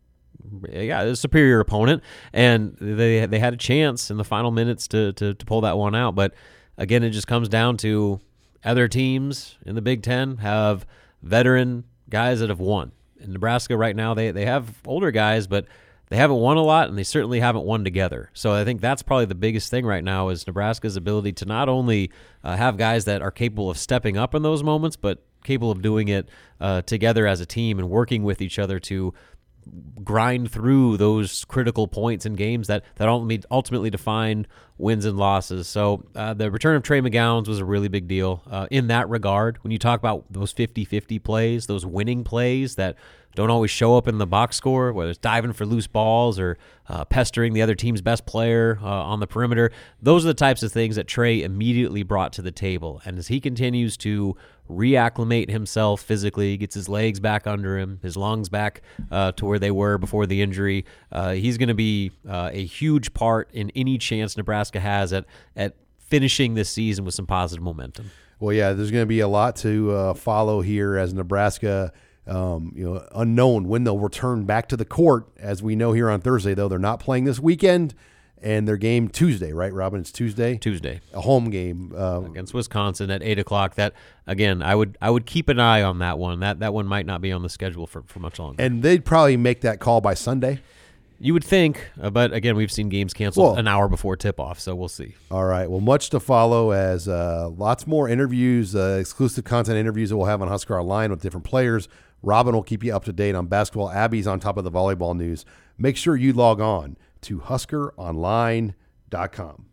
yeah, a superior opponent, and they they had a chance in the final minutes to, to to pull that one out. But again, it just comes down to other teams in the Big Ten have veteran guys that have won. In Nebraska right now, they they have older guys, but they haven't won a lot, and they certainly haven't won together. So I think that's probably the biggest thing right now is Nebraska's ability to not only uh, have guys that are capable of stepping up in those moments, but capable of doing it uh, together as a team and working with each other to grind through those critical points in games that, that ultimately, ultimately define wins and losses. So uh, the return of Trey McGowens was a really big deal uh, in that regard. When you talk about those fifty-fifty plays, those winning plays that don't always show up in the box score, whether it's diving for loose balls or uh, pestering the other team's best player uh, on the perimeter, those are the types of things that Trey immediately brought to the table. And as he continues to reacclimate himself physically, gets his legs back under him, his lungs back uh, to where they were before the injury, uh, he's going to be uh, a huge part in any chance Nebraska has at, at finishing this season with some positive momentum. Well, yeah, there's going to be a lot to uh, follow here as Nebraska, um, you know, unknown when they'll return back to the court. As we know here on Thursday, though, they're not playing this weekend. And their game Tuesday, right, Robin? It's Tuesday. Tuesday, a home game uh, against Wisconsin at eight o'clock. That again, I would I would keep an eye on that one. That that one might not be on the schedule for, for much longer. And they'd probably make that call by Sunday. You would think, uh, but again, we've seen games canceled well, an hour before tip-off, so we'll see. All right. Well, much to follow as uh, lots more interviews, uh, exclusive content interviews that we'll have on Husker Online with different players. Robin will keep you up to date on basketball. Abby's on top of the volleyball news. Make sure you log on to husker online dot com.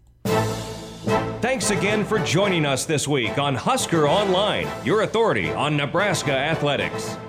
Thanks again for joining us this week on Husker Online, your authority on Nebraska athletics.